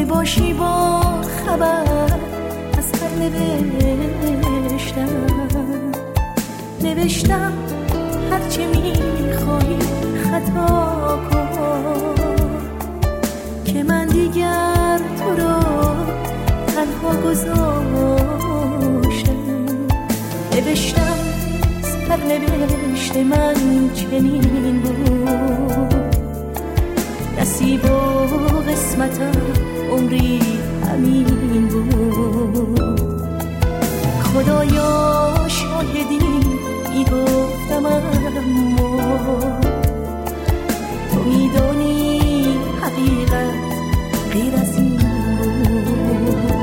باشی با خبر از هر نوشتم هرچه میخوایی خطا کن که من دیگر تو را تنها گذاشتم. نوشتم سرنوشت من چنین بود، نصیب و قسمتم عمری همین بود. خدایا شاهدی میگفتم اما تو میدانی حقیقت غیر از این بود.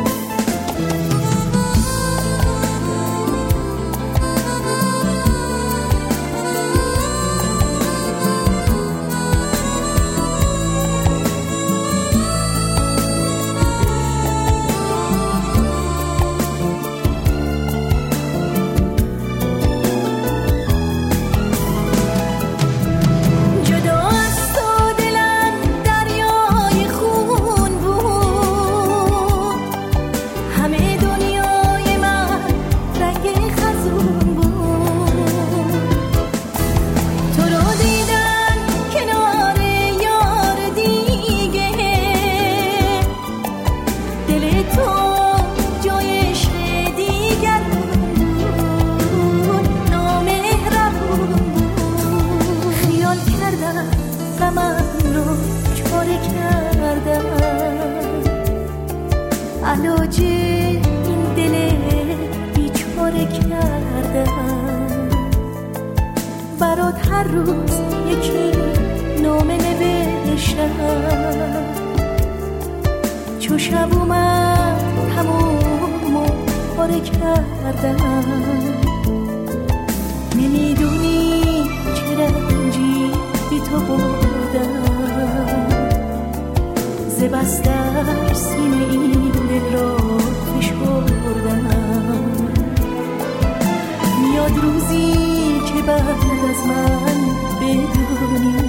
علاج این دل بیچاره کردم، برات هر روز یکی نامه نوشتم. چو شب اومد تمام پاره کردم، نمیدونی چه رنجی بی تو بردم. ز بس در سینه این دل را فشردم. میاد روزی که بعد از من بدونی